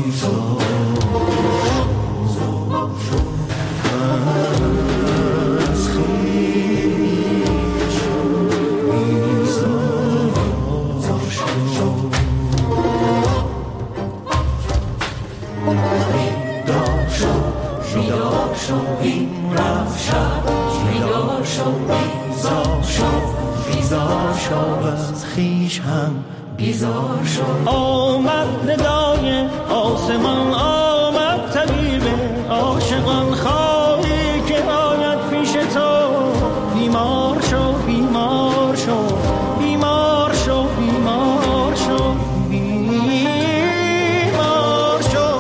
بیزار شو از خویش هم بیزار شو. آمد ندای آسمان، آمد طبیب عاشقان، خواهی که آید پیش تو. بیمار شو بیمار شو بیمار شو بیمار شو بیمار شو.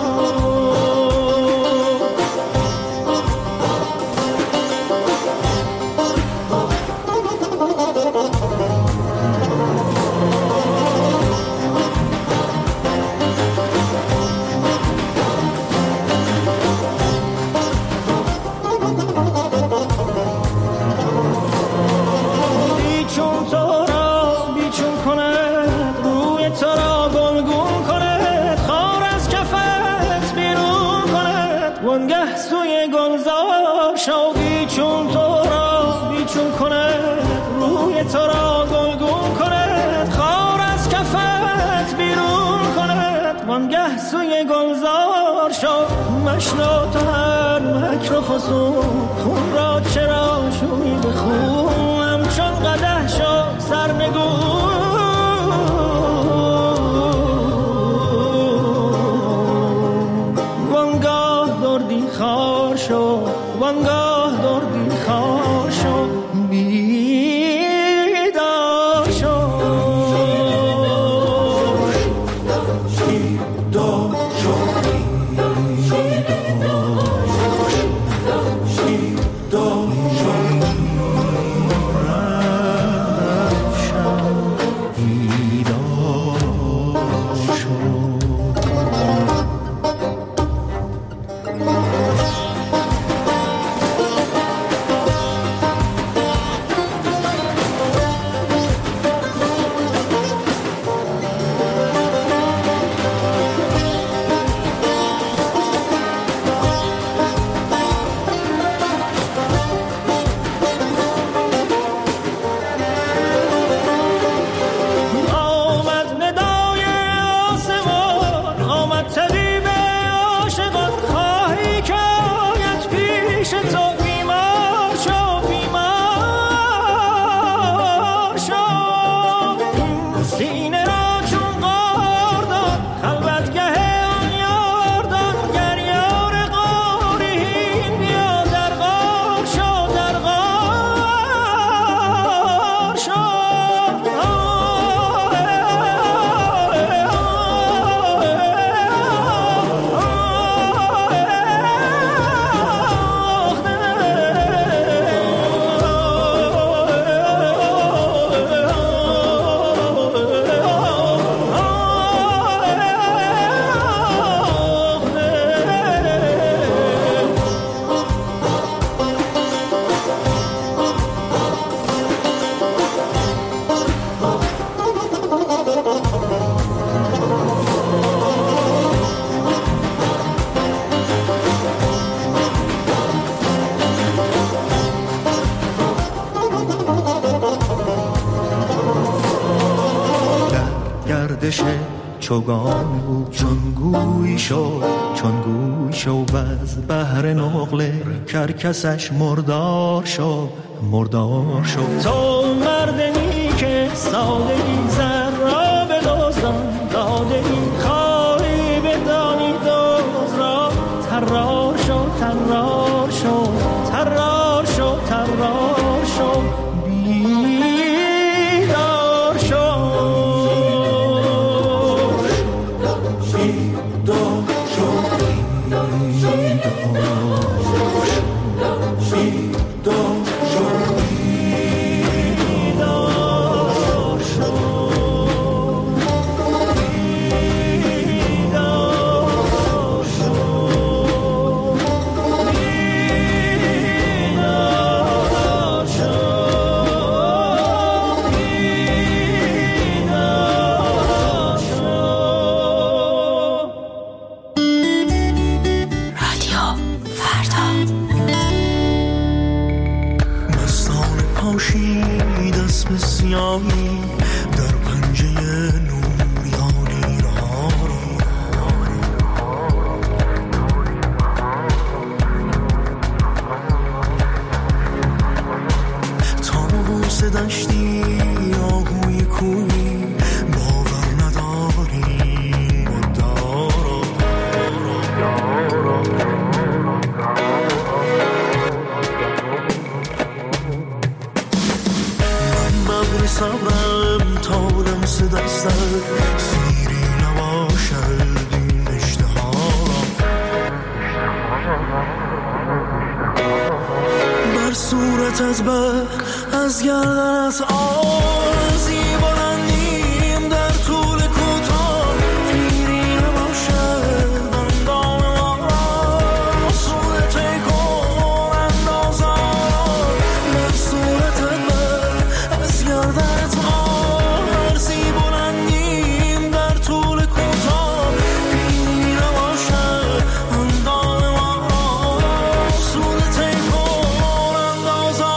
وانگه سوی گلزار شو، بیچون تو را بیچون کند، روی تو را گلگون کند، خار از کفت بیرون کند. وانگه سوی گلزار شو، مشنو تو هر مکر و فسون، خون را چرا شوی به خون، همچون قدح شو سرنگون. خار شو وانگاه دردی خار شو، بیدار شو بیدار شو چوگان بود چون گوی شو و از بحر نقله کرکسش مردار شو تو مردمی که سادگی زر را به دزدان دادگی خواهی بدانی دوز را ترار شو ترار شو ترار شو ترار شو بیدار شو بیدار شو سیری نباشد این اشتها بر صورتت بر از گردنت آرزی بلندیم در طول کوتاه پیری نباشد اندام ما را صورت کن اندازا بر صورتت بر از گردنت آرزی بلندیم در طول کوتاه پیری نباشد اندام ما را صورت کن اندازا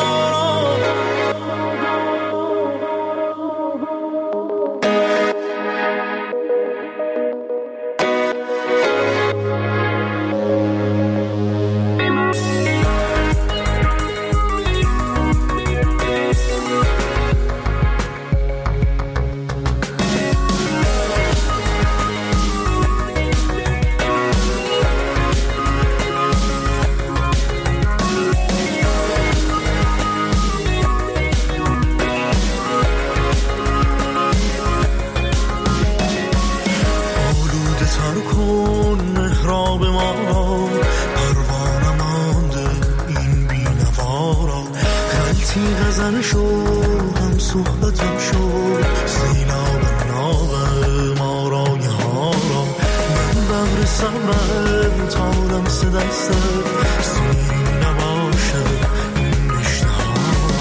آلوده تر کن محراب ما را پروانه مانده این بینوا را خلطی غزل شو هم صحبتم شو سیلاب ناب ما رای ها را من ببر صبرم تا لمس دستت سیری نباشد این اشتها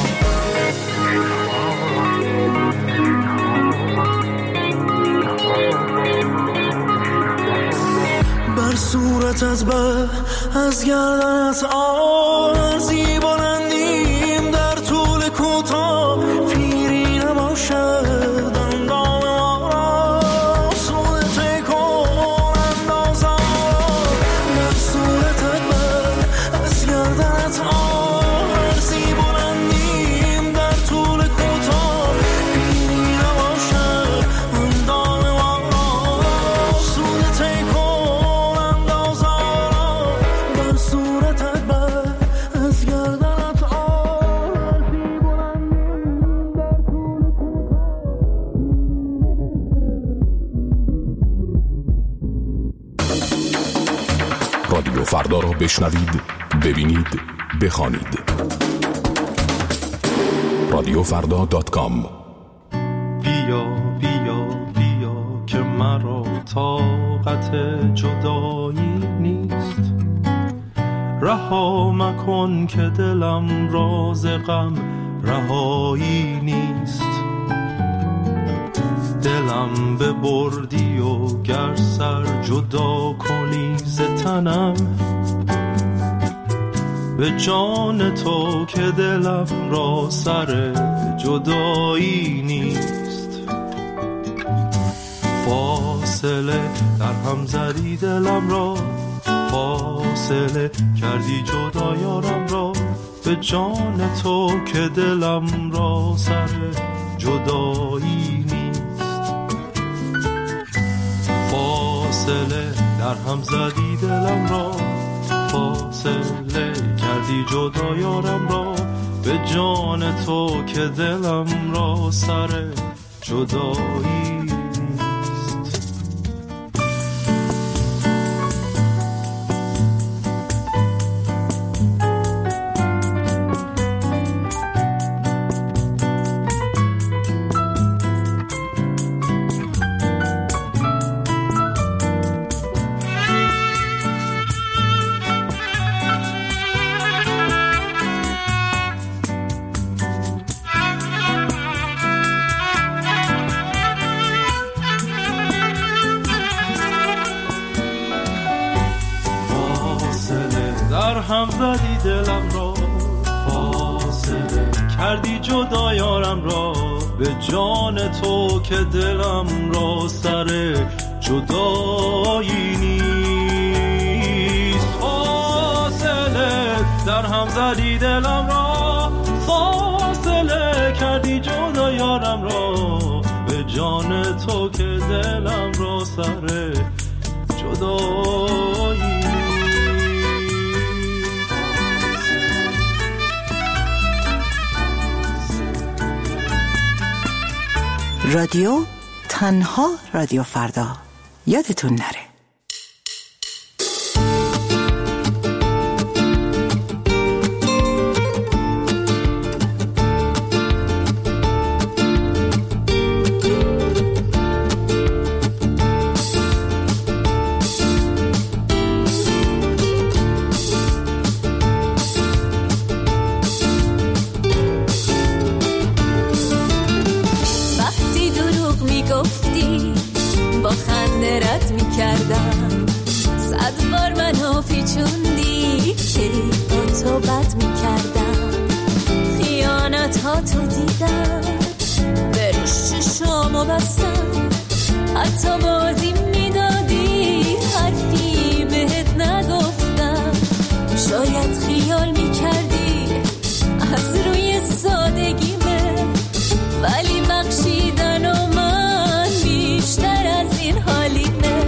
بر صورتت بر از گردنت آرزی بلندیم در طول کوتاه پیری نباشد اندام ما را صورت کن اندازا بر صورتت بر از گردنت آرزی بلندیم در طول کوتاه پیری نباشد اندام ما را صورت کن اندازا بر صورتت بر از گردنت آرزی بلندیم در طول رادیو فردا را بشنوید، ببینید، بخوانید. رادیوفردا.com. بیا بیا بیا که مرا طاقت جدایی نیست، رها مکن که دلم راز غم رهایی نیست. دلم ببردی و گر سر جدا کنی ز تنم، به جان تو که دلم را سر جدایی نیست. فاصله در هم زدی دلم را، فاصله کردی جدا یارم را، به جان تو که دلم را سر جدایی نیست. فاصله در هم زدی دلم را، فاصله کردی جدا یارم را، به جان تو که دلم را سر جدایی نیست. هم زدی دلم را، فاصله کردی جدا یارم را، به جان تو که دلم را سر جدایی نیست. فاصله در هم زدی دلم را، فاصله کردی جدا یارم را، به جان تو که دلم را سر جدایی. رادیو تنها رادیو فردا یادتون نره. حتی بازی میدادی حرفی بهت نگفتم، شاید خیال میکردی از روی سادگیمه، ولی بخشیدن و من بیشتر از این حالیمه.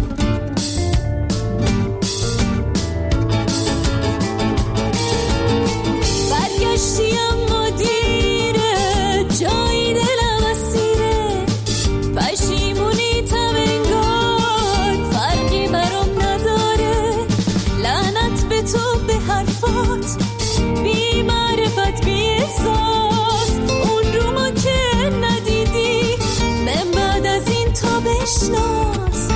برگشتی اما دیره، جایی دلم اسیره، پشیمونی تم انگار فرقی برام نداره. لعنت به تو به حرفات، بی معرفت بی احساس، اون رومو که ندیدی من بعد از این تا بشناس.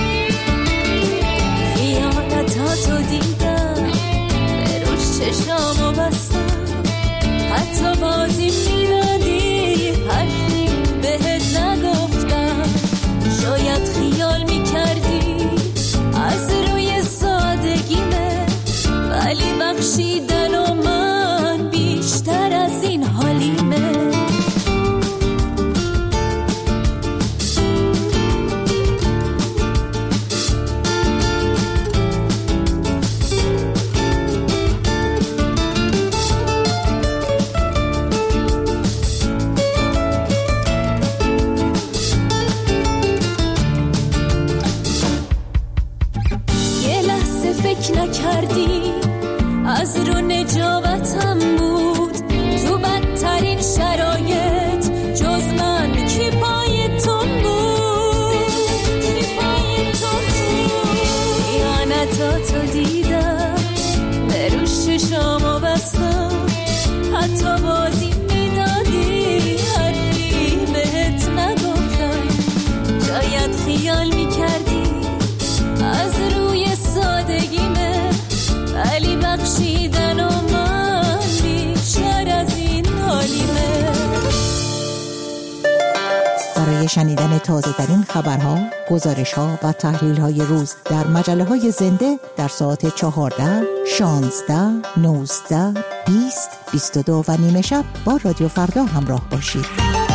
خیانتاتو دیدم به روش چشامو بستم، حتی بازی میدادی حرفی بهت نگفتم، شاید خیال میکردی از روی سادگیمه، ولی بخشیدن و من بیشتر از این حالیمه. نکردی از رو نجابتم بود، تو بدترین شرایط جز من کی پایتون بود، کی پایتون بود. خیانتاتو دیدم به روش چشامو بستم، حتی بازی میدادی حرفی بهت نگفتم، شاید خیال میکردی از روی سادگیمه، ولی بخشیدن و من بیشتر از این حالیمه. برای شنیدن تازه ترین خبرها، گزارش‌ها و تحلیل‌های روز در مجله‌های زنده در ساعت 14، 16، 19، 20، 22 و نیمه شب با رادیو فردا همراه باشید.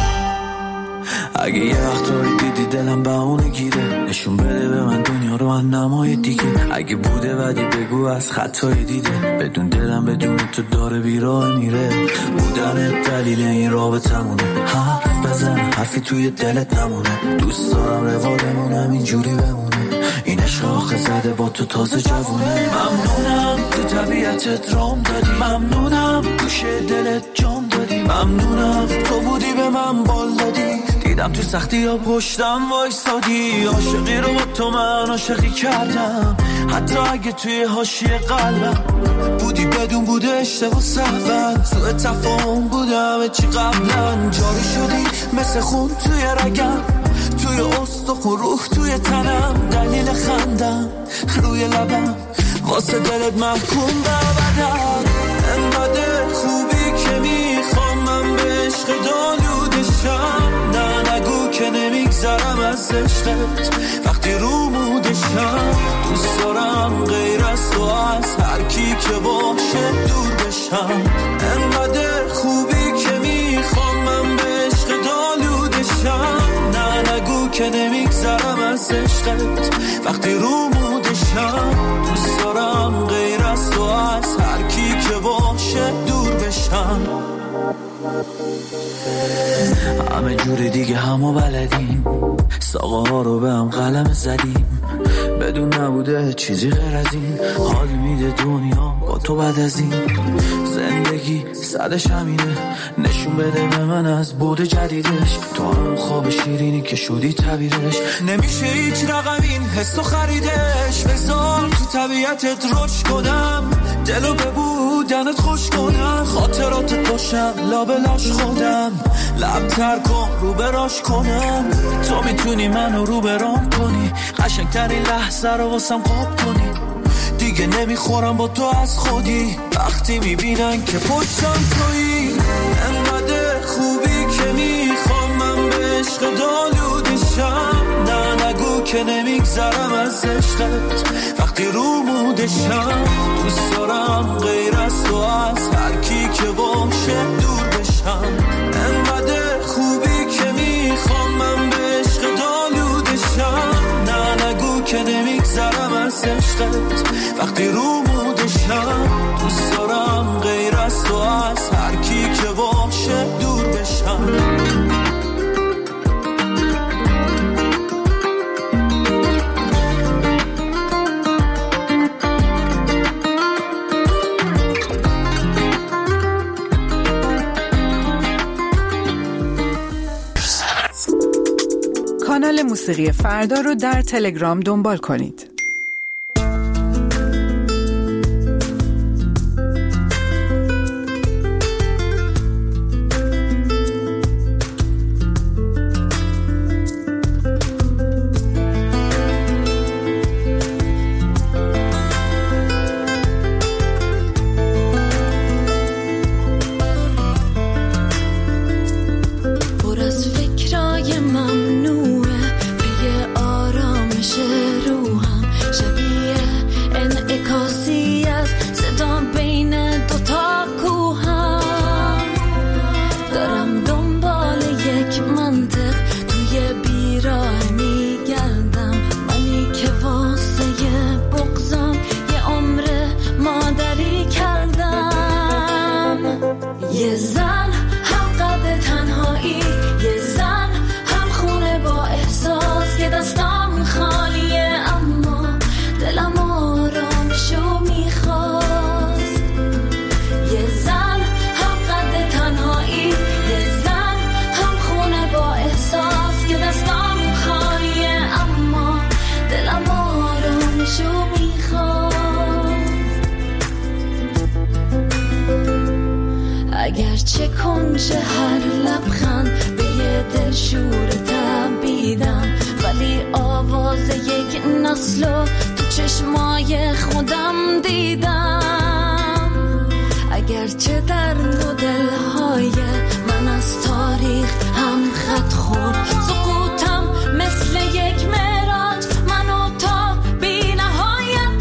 اگه یه وقتایی دیدی دلم بهونه گیره، نشون بده به من دنیا رو من نمای دیگه. اگه بوده بدی بگو از خطای دیده، بدون دلم بدون تو داره بیراه میره. بودن دلیل این رابطمونه، حرف بزن حرفی توی دلت نمونه. دوست دارم روالمونم اینجوری بمونه، این عشق آخه زده با تو تازه جوونه. ممنونم تو طبیعتت رام دادی، ممنونم گوشه دلت جام دادی، ممنونم تو بودی به من بال دادی، دیدم تو سختی ها پشتم وایسادی. عاشقی رو با تو من عاشقی کردم، حتی اگه توی حاشیه قلبم بودی بدون بوده اشتباه سهون. سوء تفاهم بودم چی قبلا، جاری شدی مثل خون توی رگم، توی استخون روح توی تنم، دلیل خندم روی لبم، واسه دلت محکوم ببدم. انقدر خوبی که میخوام من به عشق دالودشم، نه نگو که نمیگذرم از عشقت وقتی رو مودشم. دوست دارم غیر از تو از هر کی که باشه دور بشم. انقدر خوبی که میخوام من به عشق دالودشم، نه نگو که نمیگذرم از عشقت وقتی رو مودشم. دوست دارم غیر از تو از هر کی که باشه دور بشم. همه جوری دیگه همو بلدیم، ساقه ها رو به هم قلم زدیم، بدون نبوده چیزی غیر از این. حال میده دنیا با تو بعد از این. زندگی صدش همینه، نشون بده به من از بود جدیدش. تو همون خواب شیرینی که شدی تعبیرش. نمیشه هیچ رقم این حسو خریدش. بذار تو طبیعتت رشد کنم، دلو به بودنت خوش کنم. خاطراتت باشم لابلاش خودم، لب تر کن رو براش کنم. تو میتونی منو رو برام کنی، قشنگترین لحظه رو واسم قاب کنی. دیگه نمیخورم با تو از خودی، وقتی میبینن که پشتم تویی. انقدر خوبی که میخوام من به عشق دالودشم. نه نگو که نمیگذرم از عشقت وقتی رو مودشم. دوست دارم غیر از تو از هر کی که باشه دور بشم. انقدر خوبی که میخوام من به عشق دالودشم. نه نگو که نمیگذرم از عشقت وقتی رو مودشم. دوست دارم غیر از تو از هر کی که باشه دور بشم. کانال موسیقی فردا رو در تلگرام دنبال کنید. اگرچه کنج هر لبخند به یه دل شور تبیدم، ولی آواز یک نسلو تو چشمای خودم دیدم. اگرچه در مدل‌های من از تاریخ هم خط خورد، سقوطم مثل یک معراج منو تا بی نهایت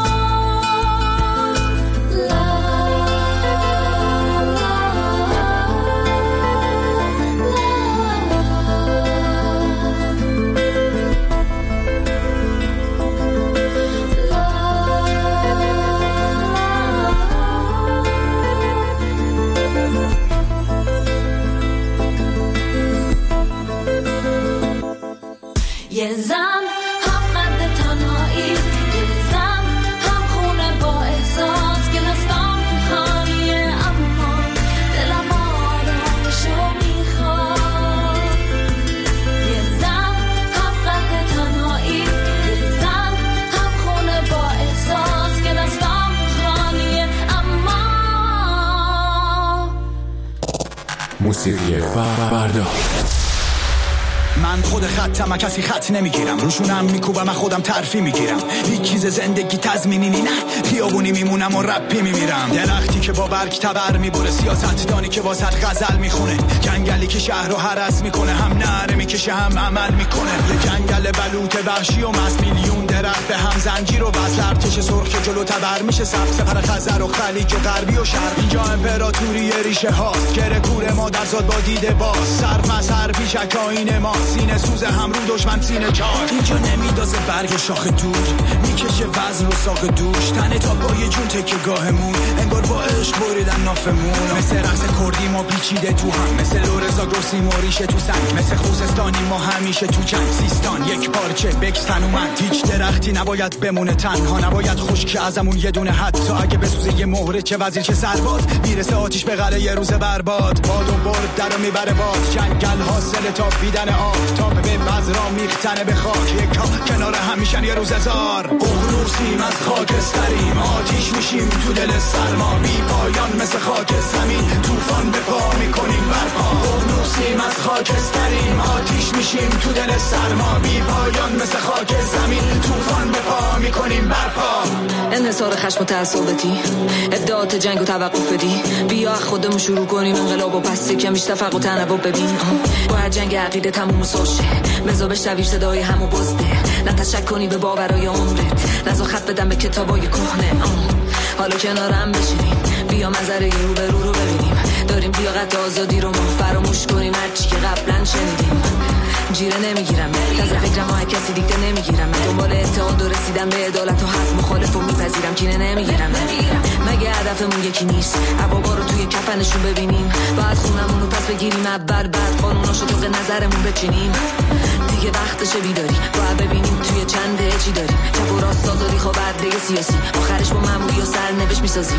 یه زن هم قد تنهایی، یه زن هم خونه با احساس که دستام خالیه اما دلم آرامشو میخواد. یه زن هم قد تنهایی، یه زن هم خونه با احساس که دستام خالیه اما. موسیقی فردا. من خود خطم، کسی خط نمیگیرم، روشونم میکوبم، من خودم ترفی میگیرم. هیچ چیز زندگی تضمینی نه، خیابونی میمونم و رپی میمیرم. درختی که با برگ تبر میبره، سیاستدانی که واسط غزل میخونه، جنگلی که شهر رو هرس میکنه، هم نره میکشه هم عمل میکنه. یه جنگل بلوط وحشی و مست، میلیون درخت درخت به هم زنجیر و وصل ارتش سرخ که جلو تبر میشه سبز سپر خزر و خلیج و غربی و شرق. اینجا امپراتوری ریشه هاست گره کور ما در زاد با دیده باز صرف مظهر پیشک آین ما سینه سوز هم رو دشمن سینه چار. اینجا نمیدازه برگ شاخ دود میکشه وزن و ساق دوش تنه تا پای جون تکه گاهمون انگار با عشق بریدن نافمون. مثل رقص کردی ما پیچیده تو هم مثل لورزا گرسی موریشه تو سنگ مثل خوزستانی ما همیشه تو جنگ سیستان یک پارچه بکستن اومد هیچ درختی نباید بمونه تنها نباید خشک ازمون یه دونه حتی اگه بسوزه یه مهره چه وزیر چه سرباز میرسه آتیش به قلعه یه روز برباد باد و برد درو میبره باز جنگل حاصل تا بیدن آفتاب به بذرا میختنه به خاک یک کنار هم میشن یه روز هزار. اغنوسیم از خاکستریم آتیش میشیم تو دل سرما بی پایان مثل خاک زمین طوفان به پا میکنیم برپا. اغنوسیم از خاکستریم آتیش میشیم تو دل سرما بی پایان مثل خاک زمین طوفان به پا میکنیم برپا. انحصار خشم و تعصباتی ادعات جنگ و توقف بدی بیا خودمون شروع کنیم انقلاب و پس کمیش تفرق و تنوع ببین. باید جنگ عقیده تموم ساشه بزا بشنوی صدای همو بزده نه تشک کنی به باورای عمرت نزا خط بدم به کتابای کهنه. حالا کنارم بشینیم بیا منظره رو به رو ببینیم داریم لیاقت آزادی رو ما فراموش کنیم هرچی که قبلا شنیدیم. جیره نمیگیرم تازه فکرم ها کسی دیگه نمیگیرم من دنبال اتحاد و رسیدم به عدالت و حق مخالف و میپذیرم کینه نمیگیرم مگه هدفمون یکی نیست عبابا رو توی کفنشون ببینیم بعد خونمون رو پس بگیریم اول بعد قانوناشو طبق نظرمون بچینیم دیگه وقتشه بیداری باید ببینیم توی چنده چی داریم چپ و راست آزادی خواه برده سیاسی آخرش با مموری و سرنوشت میسازیم.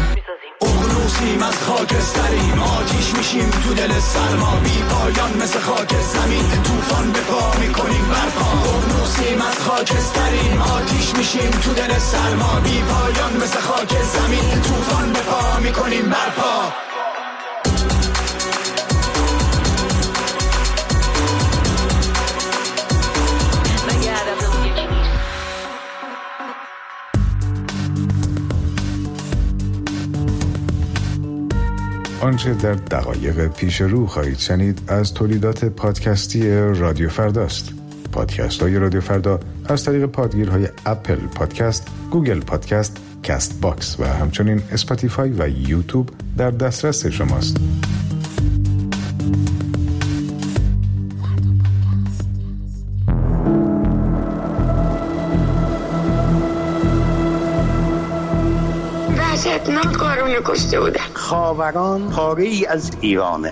اغنوسیم از خاکستریم آتیش میشیم تو دل سرما بی پایان مثل خاک زمین طوفان به پا میکنیم برپا. اغنوسیم از خاکستریم آتیش میشیم تو دل سرما بی پایان مثل خاک زمین طوفان به پا میکنیم برپا. آنچه در دقایق پیش رو خواهید شنید از تولیدات پادکستی رادیو فرداست. پادکست های رادیو فردا از طریق پادگیرهای اپل پادکست، گوگل پادکست، کست باکس و همچنین اسپاتیفای و یوتیوب در دسترس شماست. وحشتناک کارونه کشته بودن. خاوران پاره ای از ایرانه.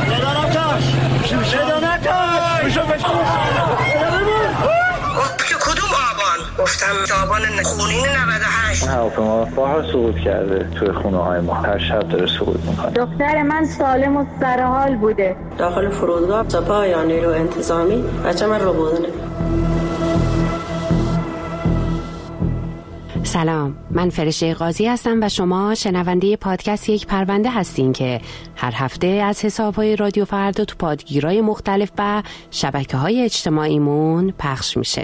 گفت که کدوم آبان؟ گفتم آبان خونین 98. هواپیما بارها سقوط کرده توی خونه های ما هر شب داره سقوط میکنه. دختر من سالم و سرحال بوده. داخل فرودگاه سپاه یا نیرو انتظامی بچه من رو بودنه. سلام، من فرشته قاضی هستم و شما شنونده پادکست یک پرونده هستین که هر هفته از حساب‌های رادیو فردا تو پادگیرهای مختلف و شبکه‌های اجتماعیمون پخش میشه.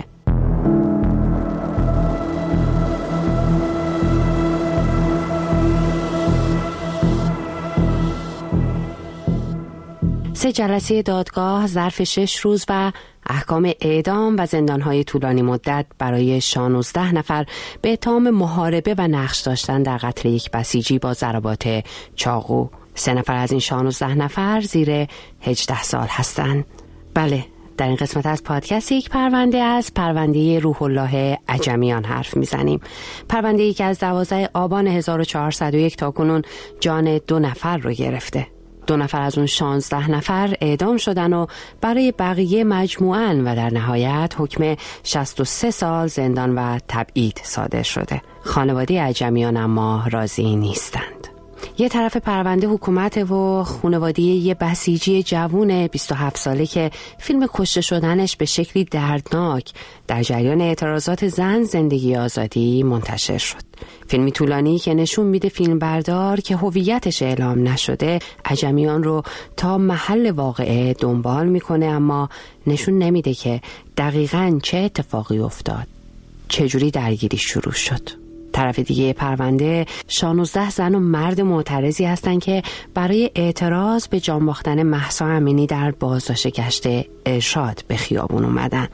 سه جلسه دادگاه ظرف 6 روز و احکام اعدام و زندانهای طولانی مدت برای 16 نفر به اتهام محاربه و نقش داشتن در قتل یک بسیجی با ضربات چاقو. 3 نفر از این 16 نفر زیر 18 سال هستند. بله، در این قسمت از پادکست یک پرونده از پرونده روح الله عجمیان حرف میزنیم. پرونده‌ای که از 12 آبان 1401 تا کنون جان 2 نفر رو گرفته. 2 نفر از اون 16 نفر اعدام شدن و برای بقیه مجموعاً و در نهایت حکم 63 سال زندان و تبعید صادر شده. خانواده عجمیان اما راضی نیستند. یه طرف پرونده حکومت و خانواده یه بسیجی جوون 27 ساله که فیلم کشته شدنش به شکلی دردناک در جریان اعتراضات زن زندگی آزادی منتشر شد. فیلمی طولانی که نشون میده فیلمبردار که هویتش اعلام نشده عجمیان رو تا محل واقعه دنبال میکنه، اما نشون نمیده که دقیقاً چه اتفاقی افتاد، چجوری درگیری شروع شد. طرف دیگه پرونده 16 زن و مرد معترضی هستن که برای اعتراض به جان باختن مهسا امینی در بازداشت گشت ارشاد به خیابون اومدن.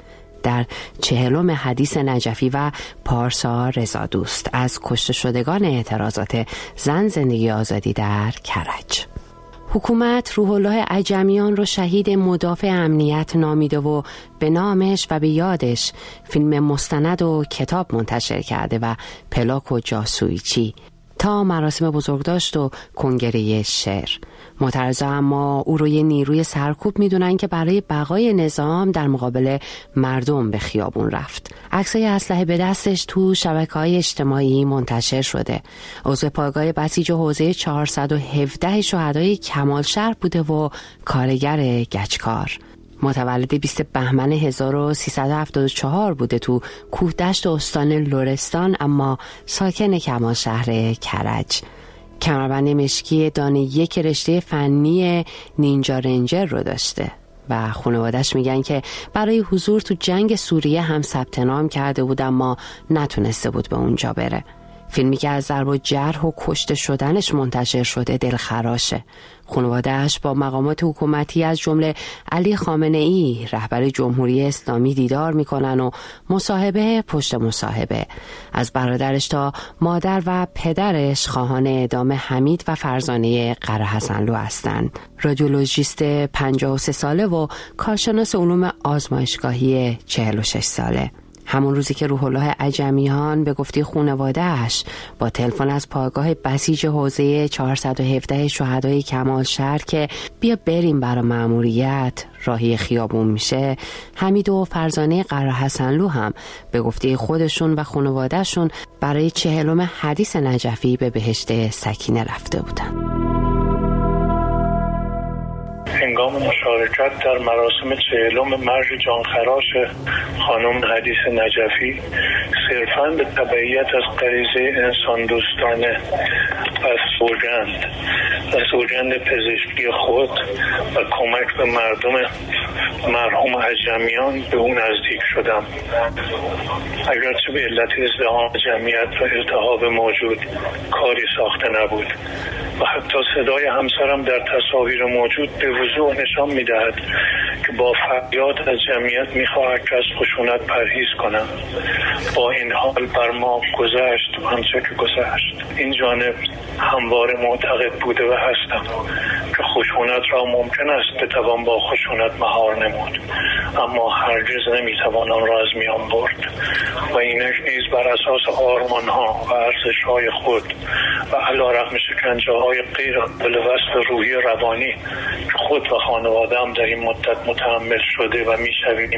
در 40م حدیث نجفی و پارسا رضادوست از کشته شدگان اعتراضات زن زندگی آزادی در کرج. حکومت روح الله عجمیان رو شهید مدافع امنیت نامیده و به نامش و به یادش فیلم مستند و کتاب منتشر کرده و پلاک و جاسویچی تا مراسم بزرگداشت و کنگره شعر. معترضا اما او رو یه نیروی سرکوب میدونن که برای بقای نظام در مقابل مردم به خیابون رفت. عکسای اسلحه به دستش تو شبکه‌های اجتماعی منتشر شده. عضو پایگاه بسیج حوزه 417 شهدای کمالشهر بوده و کارگر گچکار. متولد 20 بهمن 1374 بوده تو کوهدشت استان لرستان، اما ساکن کمالشهر کرج. کمربند مشکی دانه یک رشته فنی نینجا رنجر رو داشته و خانواده‌اش میگن که برای حضور تو جنگ سوریه هم ثبت نام کرده بود اما نتونسته بود به اونجا بره. فیلمی که از ضرب و جرح و کشته شدنش منتشر شده دلخراشه. خانواده‌اش با مقامات حکومتی از جمله علی خامنه‌ای رهبر جمهوری اسلامی دیدار میکنن و مصاحبه پشت مصاحبه. از برادرش تا مادر و پدرش خواهان اعدام حمید و فرزانه قره حسنلو هستند. رادیولوژیست 53 ساله و کارشناس علوم آزمایشگاهی 46 ساله. همون روزی که روح الله عجمیان به گفته خانواده‌اش با تلفن از پایگاه بسیج حوزه 417 شهدای کمالشهر که بیا بریم برای مأموریت راهی خیابون میشه، حمید و فرزانه قره حسنلو هم به گفته خودشون و خانواده‌شون برای 40م حدیث نجفی به بهشت سکینه رفته بودن. هنگام مشارکت در مراسم 40م مرج جانخراش خانم حدیث نجفی صرفاً به تبعیت از غریزه انسان دوستانه و سوگند پزشکی خود و کمک به مردم مرحوم عجمیان به اون نزدیک شدم. اگرچه به علت ازدحام جمعیت و التهاب موجود کاری ساخته نبود و حتی صدای همسرم در تصاویر موجود به وضوح نشان می‌دهد که با فریاد از جمعیت می‌خواهد که از خشونت پرهیز کنم. با این حال بر ما گذشت آنچه که گذشت. این جانب همواره معتقد بوده و هستم که خشونت را ممکن است بتوان با خشونت مهار نمود، اما هرگز نمی‌توان آن را از میان برد و اینک نیز بر اساس آرمان‌ها و ارزش‌های خود و علی‌رغم شکنجه‌های غیر قابل وصف روحی روانی که خود و خانواده‌ام در این مدت متحمل شده و می‌شویم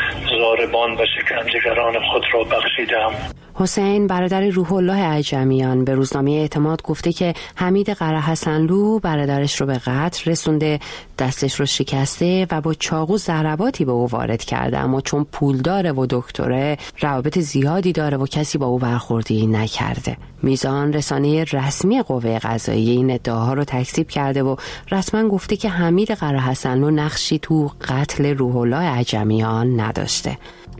ضاربان و شکنجه‌گران خود را بخشیدم. حسین برادر روح الله عجمیان به روزنامه اعتماد گفته که حمید قره حسنلو برادرش رو به قتل رسونده، دستش رو شکسته و با چاقو ضرباتی به او وارد کرده، اما چون پول داره و دکتره روابط زیادی داره و کسی با او برخوردی نکرده. میزان رسانه رسمی قوه قضاییه این ادعاها رو تکذیب کرده و رسما گفته که حمید قره حسنلو نقشی تو قتل روح الله عجمیان نداشته.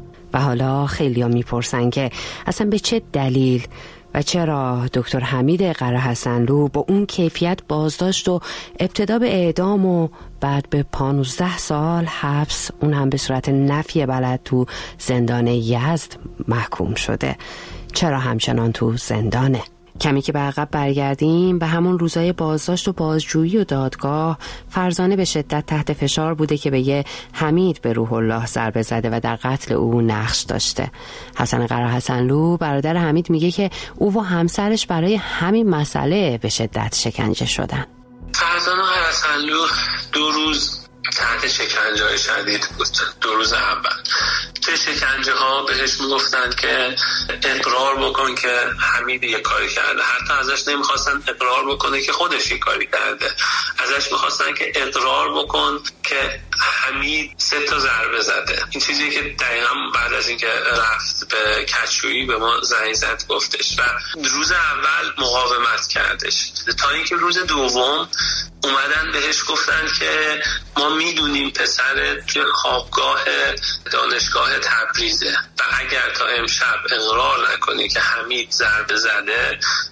و حالا خیلی‌ها میپرسن که اصلا به چه دلیل و چرا دکتر حمید قره حسنلو با اون کیفیت بازداشت و ابتدا به اعدام و بعد به 15 سال حبس، اون هم به صورت نفی بلد تو زندان یزد محکوم شده؟ چرا همچنان تو زندانه؟ کمی که به عقب برگردیم، به همون روزای بازداشت و بازجویی و دادگاه، فرزانه به شدت تحت فشار بوده که بگه حمید به روح الله ضربه زده و در قتل او نقش داشته. حسن قره حسنلو برادر حمید میگه که او و همسرش برای همین مسئله به شدت شکنجه شدن. فرزانه قره حسنلو 2 روز تحت شکنجه‌های شدید بود. 2 روز اول توی شکنجه ها بهش میگفتن که اقرار بکن که حمید یه کاری کرده. حتی ازش نمیخواستن اقرار بکنه که خودش یه کاری کرده، ازش میخواستن که اقرار بکن که حمید 3 ضربه زده. این چیزی که دقیقا بعد از اینکه رفت به کشویی به ما زنگ زد گفتش و روز اول مقاومت کردش تا اینکه روز دوم اومدن بهش گفتن که ما میدونیم پسر توی خوابگاه دانشگاه تبریزه و اگر تا امشب اقرار نکنی که حمید ضربه زده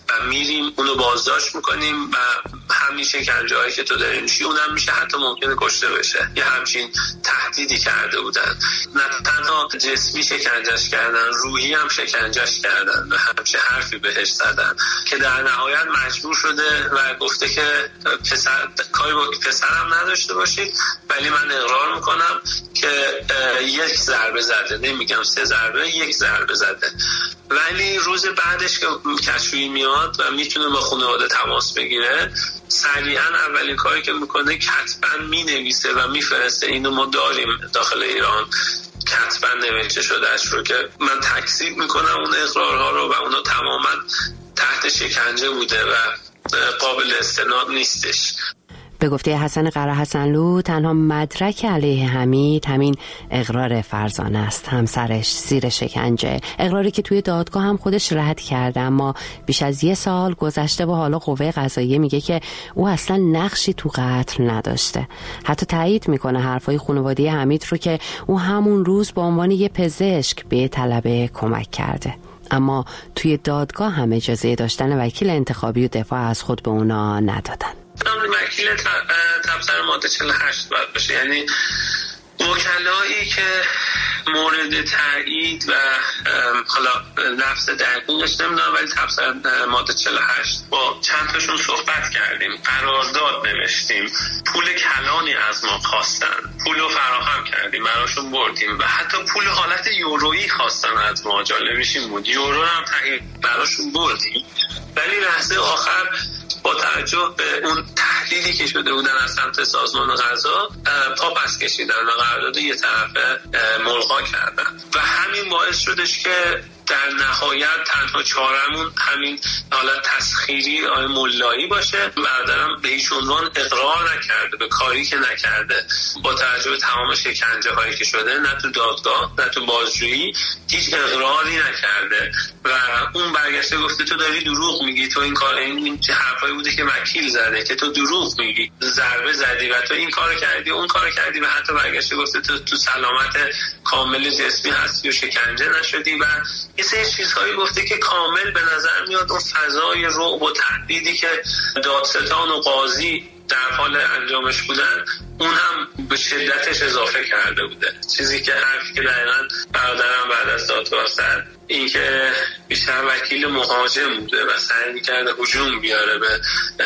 و میریم اونو بازداشت میکنیم و همین شکنجه‌هایی که تو داری میشی اونم میشه حتی ممکنه کشته بشه. یه همچین تهدیدی کرده بودن. نه تنها جسمی شکنجهش کردن، روحی هم شکنجهش کردن و همچین حرفی بهش زدن که در نهایت مجبور شده و گفته که کاری با پسرم نداشته باشید، ولی من اقرار میکنم که یک ضربه زده، نمیگم 3 ضربه، 1 ضربه زده. ولی روز بعدش که کشفی میاد و میتونه با خانواده تماس بگیره، سریعا اولین کاری که میکنه کتباً مینویسه و میفرسته. اینو ما داریم داخل ایران، کتباً نوشته شدهش رو که من تکذیب میکنم اون اقرارها رو و اونا تماما تحت شکنجه بوده و قابل استناد نیستش. به گفته حسن قره حسنلو تنها مدرک علیه حمید همین اقرار فرزانه است، همسرش زیر شکنجه، اقراری که توی دادگاه هم خودش رد کرده، اما بیش از 1 سال گذشته و حالا قوه قضاییه میگه که او اصلا نقشی تو قتل نداشته. حتی تایید میکنه حرفای خانواده حمید رو که او همون روز به عنوان یه پزشک به طلب کمک کرده. اما توی دادگاه هم اجازه داشتن وکیل انتخابی و دفاع از خود به اونا ندادن. وکیل تبصره ماده 48 باید باشه، یعنی وکلایی که مورد تایید و حالا لفظ دقیقش نمیدونم، ولی تبصره ماده 48 با چند تاشون صحبت کردیم، قرارداد نوشتیم، پول کلانی از ما خواستن، پولو فراهم کردیم براشون بردیم و حتی پول حالت یورویی خواستن از ما، جالبش این بود یورو هم براشون بردیم. ولی لحظه آخر با توجه به اون تحلیلی که شده بودن از سمت سازمان قضا پا پس کشیدن و قرارداد یه طرفه ملغا کردن و همین باعث شدش که در نهایت تنها چارمون همین حالت تسخیری آقای مولایی باشه. برادرم به هیچ عنوان اقرار نکرده به کاری که نکرده، با توجه به تمام شکنجه هایی که شده، نه تو دادگاه نه تو بازجویی هیچ اقراری نکرده و اون برگشته گفته تو داری دروغ میگی، تو این کار، این حرفایی بوده که وکیل زده که تو دروغ میگی، ضربه زدی و تو این کارو کردی اون کارو کردی و حتی برگشته گفته تو سلامت کامل جسمی هستی و شکنجه نشدی و یه سری چیزهایی گفته که کامل به نظر میاد اون فضای رعب و تهدیدی که دادستان و قاضی در حال انجامش بودن اون هم به شدتش اضافه کرده بوده. چیزی که حرفی که دقیقا برادرم بعد از دادگاه زد این که بیشتر وکیل مهاجم بوده و سعی میکرده هجوم بیاره به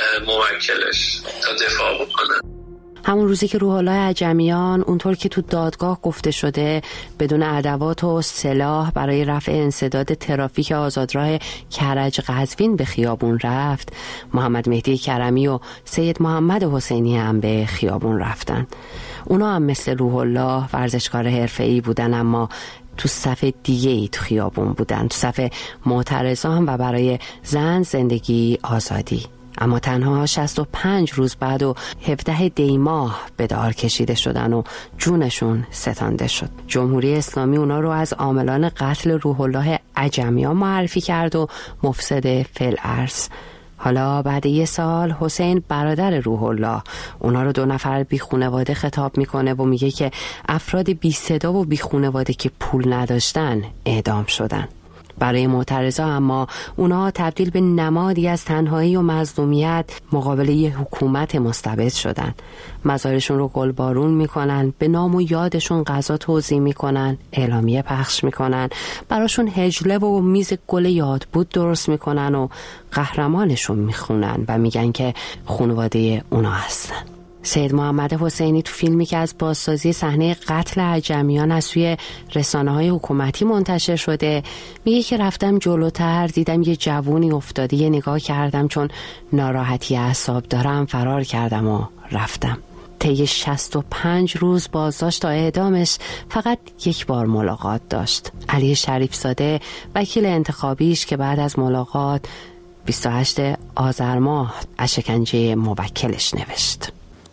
موکلش تا دفاع بکنه. همون روزی که روح الله عجمیان اونطور که تو دادگاه گفته شده بدون ادوات و سلاح برای رفع انسداد ترافیک آزادراه کرج قزوین به خیابون رفت، محمد مهدی کرمی و سید محمد حسینی هم به خیابون رفتن. اونا هم مثل روح الله ورزشکار حرفه‌ای بودن، اما تو صف دیگه ای تو خیابون بودن، تو صف معترضان و برای زن، زندگی، آزادی. اما تنها 65 روز بعد و 17 دی ماه به دار کشیده شدن و جونشون ستانده شد. جمهوری اسلامی اونا رو از عاملان قتل روح الله عجمیان معرفی کرد و مفسد فی‌الارض. حالا بعد 1 سال حسین برادر روح الله اونا رو 2 نفر بی خانواده خطاب میکنه و میگه که افراد بی صدا و بی خانواده که پول نداشتن اعدام شدن. برای معترضا اما اونا تبدیل به نمادی از تنهایی و مظلومیت مقابل یه حکومت مستبد شدن. مزارشون رو گلبارون میکنن، به نام و یادشون غذا توزیع میکنن، اعلامیه پخش میکنن، براشون هجله و میز گل یاد بود درست میکنن و قهرمانشون میخونن و میگن که خانواده اونا هستن. سید محمد حسینی تو فیلمی که از بازسازی صحنه قتل عجمیان از سوی رسانه‌های حکومتی منتشر شده میگه که رفتم جلوتر، دیدم یه جوونی افتاده، یه نگاه کردم، چون ناراحتی اعصاب دارم فرار کردم و رفتم. طی 65 روز بازداشت تا اعدامش فقط 1 بار ملاقات داشت. علی شریف زاده وکیل انتخابیش که بعد از ملاقات 28 آذر ماه از شکنجه موکلش نوشت.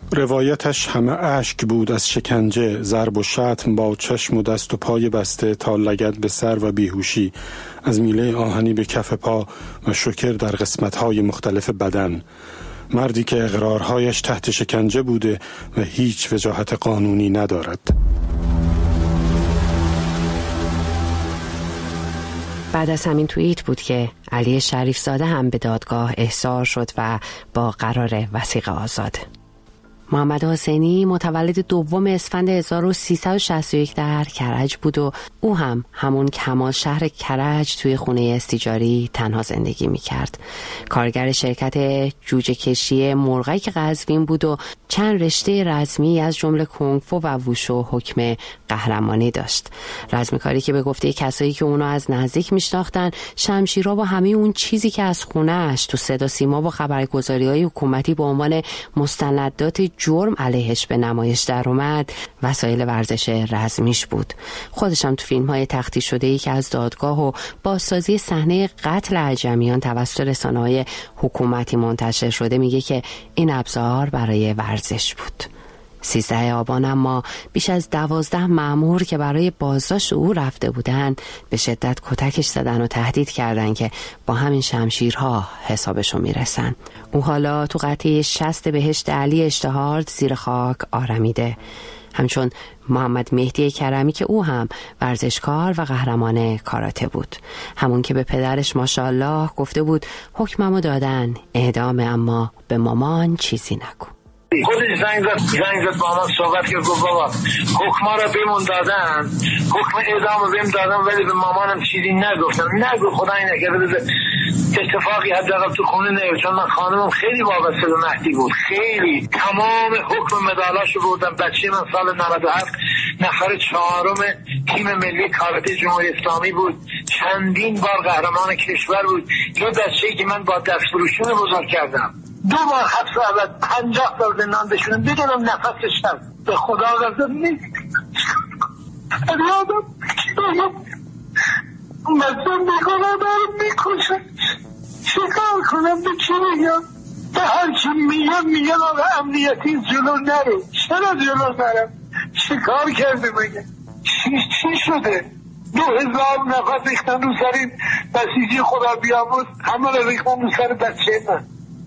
روایتش همه اشک بود از شکنجه، ضرب و شتم با چشم و دست و پای بسته تا لگد به سر و بیهوشی، از میله آهنی به کف پا و شوکر در قسمت‌های مختلف بدن. مردی که اقرارهایش تحت شکنجه بوده و هیچ وجاهت قانونی ندارد. بعد از همین توییت بود که علی شریف زاده هم به دادگاه احضار شد و با قرار وثیقه آزاد. محمد حسینی متولد 2 اسفند 1361 در کرج بود و او هم همون کمال شهر کرج توی خونه استیجاری تنها زندگی میکرد. کارگر شرکت جوجه کشی مرغک قزوین بود و چند رشته رزمی از جمله کنگفو و ووشو حکم قهرمانی داشت. رزمیکاری که به گفته کسایی که اونو از نزدیک میشناختن، شمشیرها و همه اون چیزی که از خونه‌اش تو صدا سیما و خبرگزاری‌های حکومتی به عنوان مستندات جرم علیهش به نمایش در اومد، وسایل ورزش رزمیش بود. خودش هم تو فیلم‌های تختی شده‌ای که از دادگاه و بازسازی صحنه قتل عجمیان توسط رسانه‌های حکومتی منتشر شده میگه که این ابزار برای ورزش بود. 13 آبان اما بیش از 12 مأمور که برای بازداشت او رفته بودند به شدت کتکش زدن و تهدید کردند که با همین شمشیرها حسابشو میرسن. او حالا تو قطعه 60 بهشت علی اشتهارد زیر خاک آرمیده. همچون محمد مهدی کرمی که او هم ورزشکار و قهرمان کاراته بود. همون که به پدرش ماشاءالله گفته بود حکممو دادن اعدام، اما به مامان چیزی نگو. خودش زنگ زد با ما صحبت کرد، گفت بابا حکما رو بهمون دادن، حکم اعدام رو بهم دادن ولی به مامانم چیزی نگفتم. نگو خدای نکرده اتفاقی حداقل تو خونه نیفت، چون من خانمم خیلی وابسته به مهدی بود، خیلی. تمام حکم مدالاشو بردم. بچه من سال 97 نفر 4 تیم ملی کاراته جمهوری اسلامی بود، چندین بار قهرمان کشور بود. یه بچه‌ای که من با دستفروشون بزرگ کردم، 2 بار حبس ابد، 50 سال زندان بشونم، بدونم نفسش هست. به خدا قسم نیست یادم مثلا میکنم دارم میکشم، چکار کنم؟ به چی میگم؟ به هر چی میگم آقا امنیتی جلو نرو. چرا جلو نرم؟ چکار کرده مگه؟ چی شده؟ 2000 نفر ریختن رو سر این بسیجی خدا بیاموز، همه رو ریختن رو سر بچه من.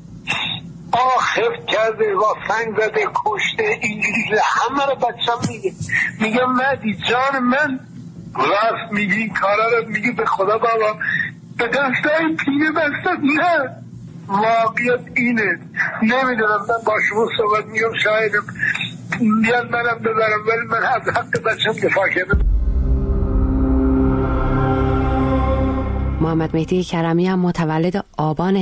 خفت کرده، با سنگ زده، کشته، اینجوری که همه رو بچم میگم مهدی جان من راست میگی این کارا رو میگی، به خدا بابا به دستای پینه بستم. نه واقعیت اینه. نمیدونم، من با شما صحبت میگم شایدم بیان منم ببرم، ولی من از حق بچم دفاع کردم. محمد مهدی کرمی هم متولد آبان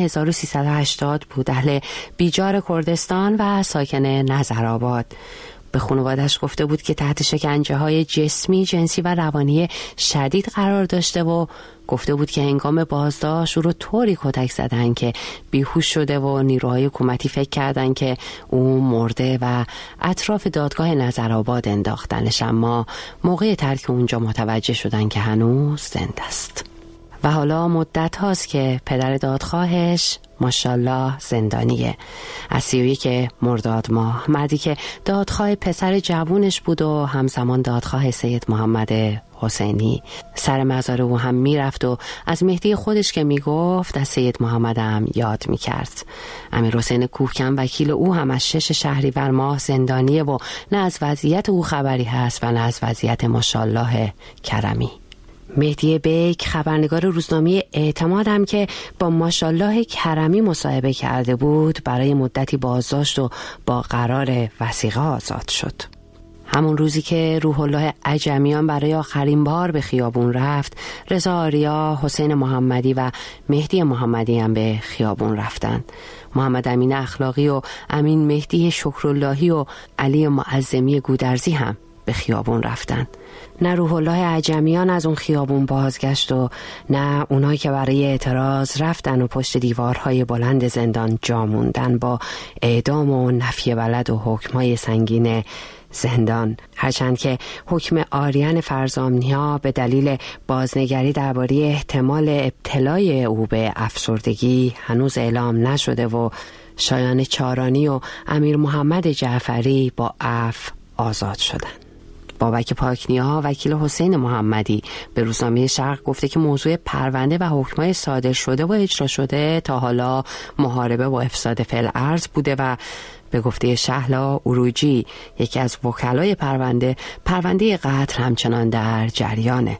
1380 بود، اهل بیجار کردستان و ساکن نظرآباد. به خانواده‌اش گفته بود که تحت شکنجه‌های جسمی، جنسی و روانی شدید قرار داشته و گفته بود که هنگام بازداشت او رو طوری کتک زدن که بیهوش شده و نیروهای حکومتی فکر کردن که او مرده و اطراف دادگاه نظرآباد انداختنش، اما موقع ترک اونجا متوجه شدن که هنوز زنده است. و حالا مدت هاست که پدر دادخواهش ماشاءالله زندانیه. از 31 مرداد ماه، مردی که دادخواه پسر جوونش بود و همزمان دادخواه سید محمد حسینی، سر مزار او هم میرفت و از مهدی خودش که میگفت از سید محمد هم یاد میکرد. امیر حسین کوهکن وکیل او هم از 6 شهریور ماه زندانیه و نه از وضعیت او خبری هست و نه از وضعیت ماشاءالله کرمی. مهدی بیک خبرنگار روزنامه اعتماد هم که با ماشاءالله کرمی مصاحبه کرده بود، برای مدتی بازداشت و با قرار وثیقه آزاد شد. همون روزی که روح الله عجمیان برای آخرین بار به خیابون رفت، رضا آریا، حسین محمدی و مهدی محمدی هم به خیابون رفتن. محمد امین اخلاقی و امین مهدی شکراللهی و علی معظمی گودرزی هم به خیابون رفتن. نه روح الله عجمیان از اون خیابون بازگشت و نه اونایی که برای اعتراض رفتن و پشت دیوارهای بلند زندان جا موندن با اعدام و نفی بلد و حکمهای سنگین زندان. هرچند که حکم آریان فرزامنیا به دلیل بازنگری درباره احتمال ابتلای او به افسردگی هنوز اعلام نشده و شایان چارانی و امیر محمد جعفری با عفو آزاد شدند. بابک پاکنیا وکیل حسین محمدی به روزنامه شرق گفته که موضوع پرونده و حکمای صادر شده و اجرا شده تا حالا محاربه با افساد فعل ارض بوده و به گفته شهلا اروجی، یکی از وکلای پرونده قتل همچنان در جریانه.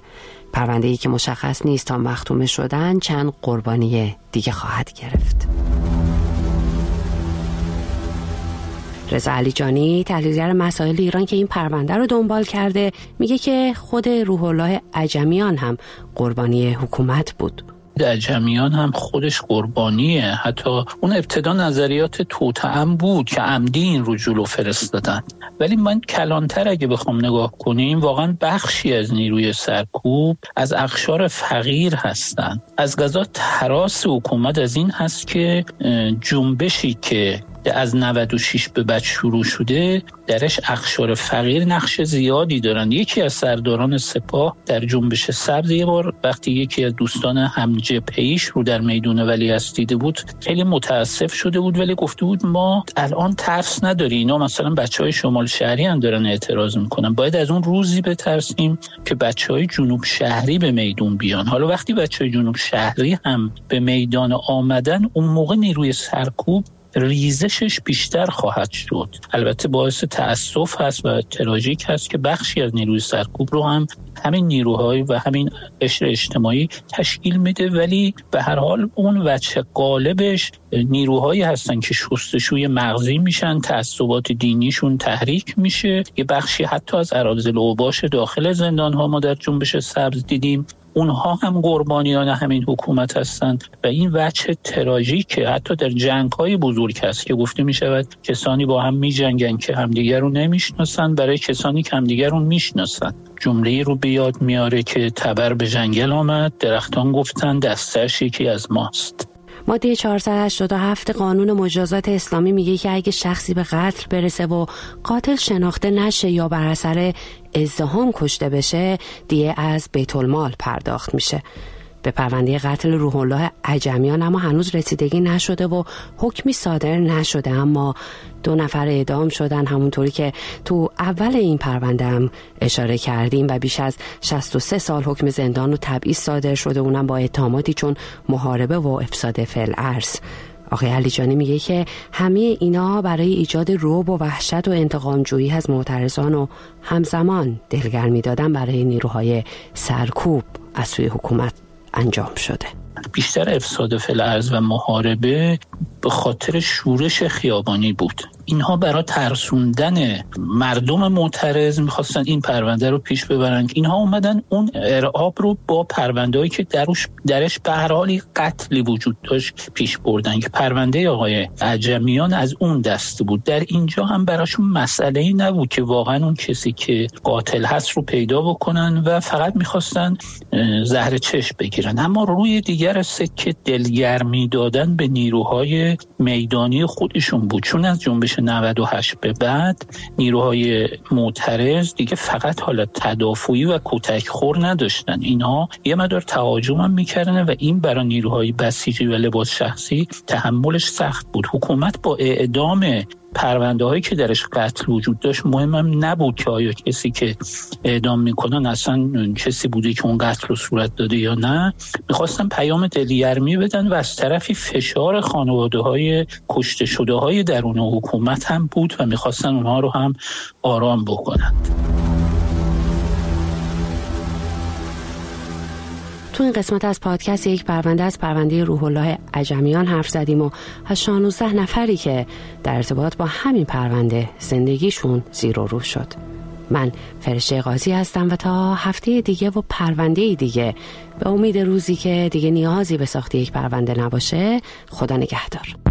پرونده‌ای که مشخص نیست تا مختومه شدن چند قربانی دیگه خواهد گرفت. رضا علیجانی، تحلیلگر مسائل ایران که این پرونده رو دنبال کرده، میگه که خود روح الله عجمیان هم قربانی حکومت بود. عجمیان هم خودش قربانیه. حتی اون ابتدا نظریات توطئه بود که عمدی این رو جلو فرستادن، ولی من کلانتر اگه بخوام نگاه کنیم واقعا بخشی از نیروی سرکوب از اقشار فقیر هستن. از قضا تراس حکومت از این هست که جنبشی که از 96 به بعد شروع شده درش اقشار فقیر نقش زیادی دارن. یکی از سرداران سپاه در جنبش سبز یه بار وقتی یکی از دوستان همجبهه‌ایش رو در میدون ولیعصر دیده بود خیلی متاسف شده بود، ولی گفته بود ما الان ترس نداری. اینا مثلا بچهای شمال شهری هم دارن اعتراض میکنن، باید از اون روزی بترسیم که بچهای جنوب شهری به میدون بیان. حالا وقتی بچهای جنوب شهری هم به میدان آمدن، اون موقع نیروی سرکوب ریزشش بیشتر خواهد شد. البته باعث تأسف هست و تراژیک هست که بخشی از نیروی سرکوب رو هم همین نیروهای و همین قشر اجتماعی تشکیل میده، ولی به هر حال اون وجه غالبش نیروهایی هستن که شستشوی مغزی میشن، تعصبات دینیشون تحریک میشه. یه بخشی حتی از اراذل اوباش داخل زندان‌ها ما در جنبش سبز دیدیم، اونها هم قربانیان همین حکومت هستند و این وجه تراژیکه. حتی در جنگ‌های بزرگ هست که گفته می‌شود کسانی با هم می‌جنگن که همدیگر رو نمی‌شناسن برای کسانی که همدیگر رو می‌شناسن. جمله‌ای رو به یاد میاره که تبر به جنگل آمد، درختان گفتن دستش یکی از ماست. ماده 487 قانون مجازات اسلامی میگه که اگه شخصی به قتل برسه و قاتل شناخته نشه یا بر اثر ازدحام کشته بشه، دیه از بیت المال پرداخت میشه. به پرونده قتل روح الله عجمیان اما هنوز رسیدگی نشده و حکمی صادر نشده، اما 2 نفر اعدام شدن، همونطوری که تو اول این پرونده هم اشاره کردیم، و بیش از 63 سال حکم زندان و تبعیض صادر شده، اونم با اتهاماتی چون محاربه و افساد فی‌الارض. آقای علیجانی میگه که همه اینا برای ایجاد رعب و وحشت و انتقام جویی از معترضان و همزمان دلگرمی دادن برای نیروهای سرکوب از سوی حکومت انجام شده. بیشتر افساد فی‌الارض و محاربه به خاطر شورش خیابانی بود. اینها برای ترسوندن مردم معترض میخواستن این پرونده رو پیش ببرن. اینها اومدن اون ارعاب رو با پرونده‌ای که درش به هر حال قتلی وجود داشت پیش بردن که پرونده آقای عجمیان از اون دست بود. در اینجا هم براشون مسئله‌ای نبود که واقعا اون کسی که قاتل هست رو پیدا بکنن و فقط میخواستن زهر چشم بگیرن. اما روی دیگر سکه دلگرمی دادن به نیروهای میدانی خودشون بود، چون از جنبش 98 به بعد نیروهای معترض دیگه فقط حالت تدافعی و کتکخور نداشتن، اینها یه مقدار تهاجم هم میکردن و این برای نیروهای بسیجی و لباس شخصی تحملش سخت بود. حکومت با اعدام پرونده هایی که درش قتل وجود داشت مهمم نبود که آیا کسی که اعدام میکنن اصلا کسی بوده که اون قتل رو صورت داده یا نه. میخواستن پیام دلگرمی بدن و از طرفی فشار خانواده های کشته شده های درون حکومت هم بود و میخواستن اونها رو هم آرام بکنند. تو این قسمت از پادکست یک پرونده از پرونده روح الله عجمیان حرف زدیم و از 16 نفری که در ارتباط با همین پرونده زندگیشون زیر و رو شد. من فرشته قاضی هستم و تا هفته دیگه و پرونده دیگه، به امید روزی که دیگه نیازی به ساخت یک پرونده نباشه، خدا نگهدار.